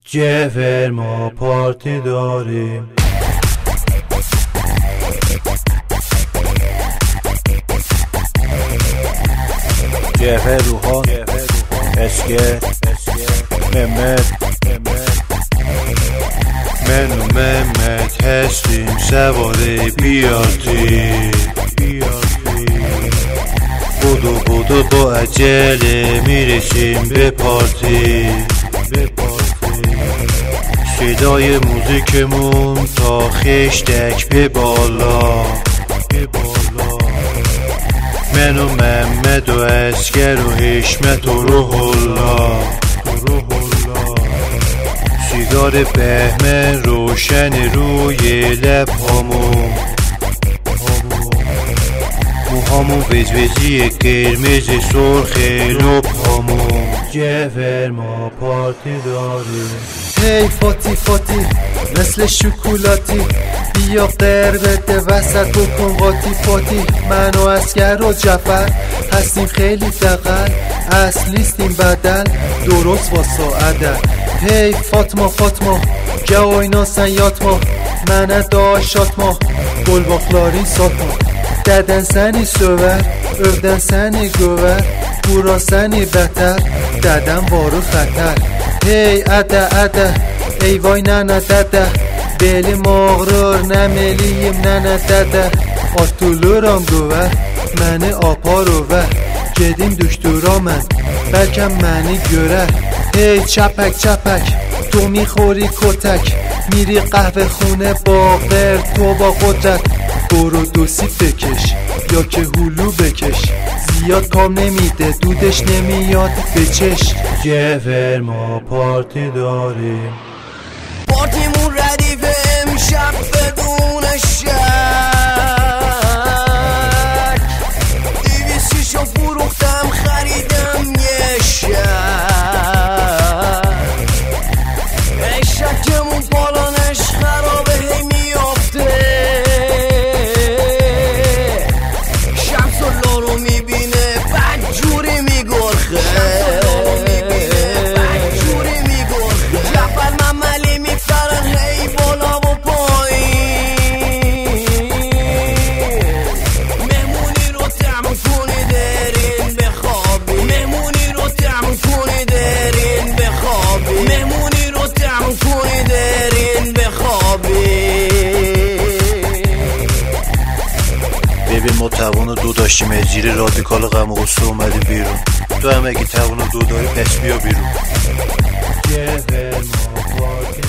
جفر ما پارتی داریم. جفر روحان اسکر ممت من و ممت هستیم سواره بیارتی. بودو با عجله میرسیم به پارتی. صدای موزیکمون تا خشتک به بالا. من و محمد و اسکر و حشمت و روح الله. سیگار بهمن روشن روی لب هامون. موهامون وزوزی قرمز سرخ لب هامون. جفر ما پارتی داریم. هی فاتی فاتی مثل شکلاتی، بیا قربت وسط بکن قاطی پاتی. من و اسکر و جعفر هستیم خیلی دقل، اصلیستیم بدل درست واسه عدل. هی فاطمه فاطمه جواینا سیاتما، منه داشاتما گل باقلاری ساتما. ددن سنی سوور övden seni göver، bura seni beter ددن وارو خطر. Hey ədə ədə ey vay nənə dədə، belim ağrır nəmeliyim nənə dədə. Atılıram qıvər məni apar över، gedim düşdüra mən bəlkə məni görər. Hey çəpək çəpək تو میخوری کتک، میری قهوه خونه باقر تو با قدرت. برو دو سیب بکش یا که هلو بکش، زیاد کام نمیده دودش نمیاد به چشم. جفر ما پارتی داریم. پارتیمون ردیفه امشب بدون شک، 200 فروختم خریدم یه شکمون پالانش خرابه هی میافته. شمس الله رو میبینه بدجوری میگرخه، جعفر مملی میفرن هی بالا و پایین. مهمونی رو طعم کنی درین بخوابی، مهمونی رو طعم کنی درین بخوابی، مهمونی رو طعم کنی درین بخوابی. ببین ما توان دو داشتیم از زیر رادیکال غم و غصه اومدیم بیرون. تو هم اگه توان دو داری پس بیا بیرون. جفر ما پارتی